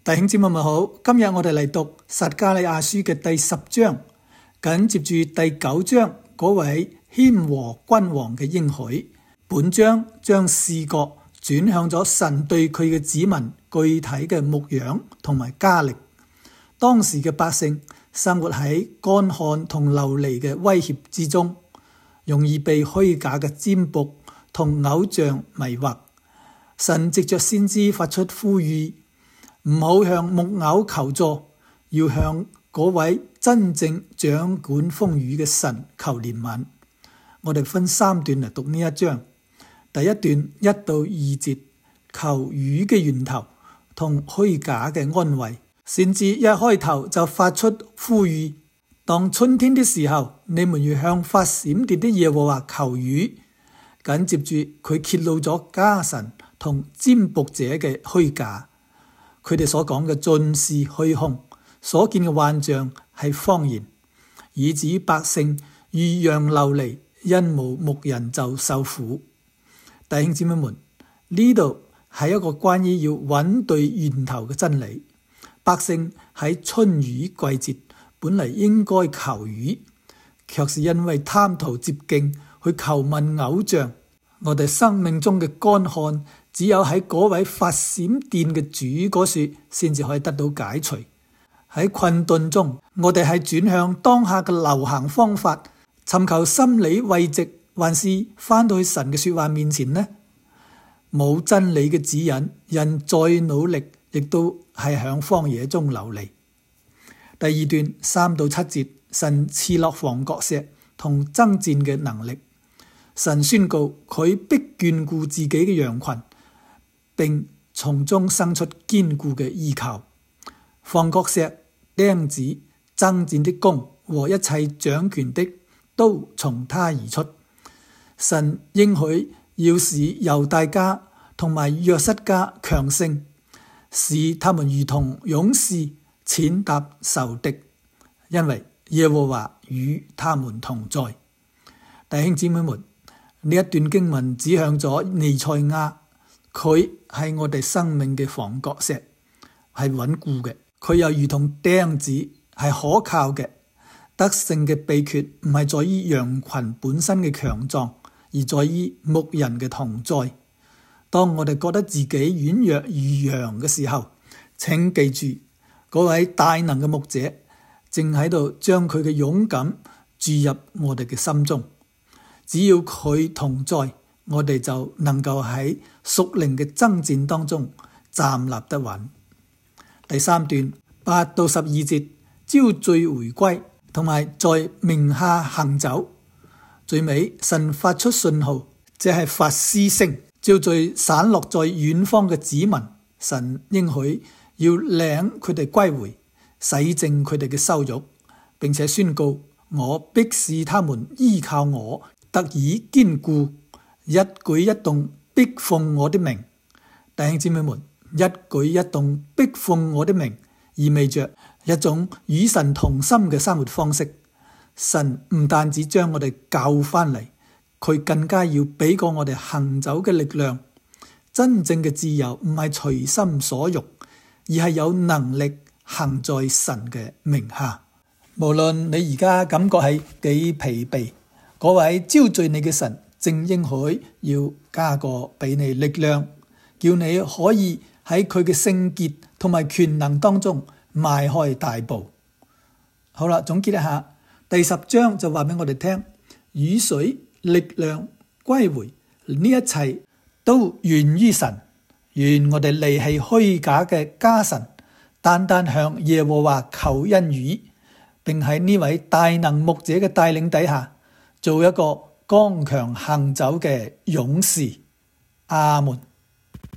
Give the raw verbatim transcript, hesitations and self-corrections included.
弟兄姊妹們好，今日我哋嚟讀撒迦利亞書嘅第十章，緊接住第九章嗰位謙和君王嘅應許。本章將視角轉向咗神對佢嘅子民具體嘅牧養同埋加力。當時嘅百姓生活喺乾旱同流離嘅威脅之中，容易被虛假嘅占卜同偶像迷惑。神藉着先知發出呼籲，唔好向木偶求助，要向嗰位真正掌管風雨嘅神求憐憫。我哋分三段嚟讀呢一章。第一段一到二節，求雨嘅源頭同虛假嘅安慰。先知一開頭就發出呼籲，當春天的時候，你們要向發閃電的耶和華求雨。緊接住佢揭露咗家臣同占卜者嘅虛假。佢哋所講嘅盡是虛空，所見嘅幻象係謊言，以至於百姓如羊流離，因無牧人就受苦。弟兄姊妹們，呢度係一個關於要揾對源頭嘅真理。百姓喺春雨季節本嚟應該求雨，卻是因為貪圖捷徑去求問偶像。我哋生命中嘅乾旱，只有喺嗰位發閃電嘅主嗰處，先至可以得到解除。喺困頓中，我哋係轉向當下嘅流行方法，尋求心理慰藉，還是翻到去神嘅說話面前呢？冇真理嘅指引，人再努力，亦都係響荒野中流離。第二段三到七節，神賜落房角石同爭戰嘅能力。神宣告佢必眷顧自己嘅羊群，並從中生出堅固嘅依靠。房角石、釘子、爭戰的弓和一切掌權的都從他而出。神應許要使猶大家同埋約瑟家強盛，使他們如同勇士踐踏仇敵，因為耶和華與他們同在。弟兄姊妹們，呢一段經文指向咗彌賽亞，佢係我哋生命嘅房角石，係穩固嘅。佢又如同釘子，係可靠嘅。得勝嘅秘訣唔係在於羊群本身嘅強壯，而在於牧人嘅同在。當我哋覺得自己軟弱如羊嘅時候，請記住嗰位大能嘅牧者正喺度將佢嘅勇敢注入我哋嘅心中。只要佢同在，我哋就能夠喺屬靈嘅爭戰當中站立得穩。第三段八到十二節，招聚回歸同埋在名下行走。最尾神發出信號，即係發嘶聲，招聚散落在遠方嘅子民。神應許要領佢哋歸回，洗淨佢哋嘅羞辱，並且宣告我必使他們依靠我，得以堅固，一舉一動必奉我的名。弟兄姊妹們，一舉一動必奉我的名，意味着一種與神同心嘅生活方式。神唔單止將我哋救翻嚟，佢更加要俾過我哋行走嘅力量。真正嘅自由唔係隨心所欲，而係有能力行在神嘅名下。無論你而家感覺係幾疲憊，嗰位招聚你嘅神正應許要加個俾你力量，叫你可以喺佢嘅聖潔同埋權能當中邁開大步。好啦，總結一下，第十章就話俾我哋聽，雨水、力量、歸回，呢一切都源於神。願我哋離棄虛假嘅家臣，單單向耶和華求恩雨，並喺呢位大能牧者嘅帶領底下，做一個剛強行走嘅勇士。阿門。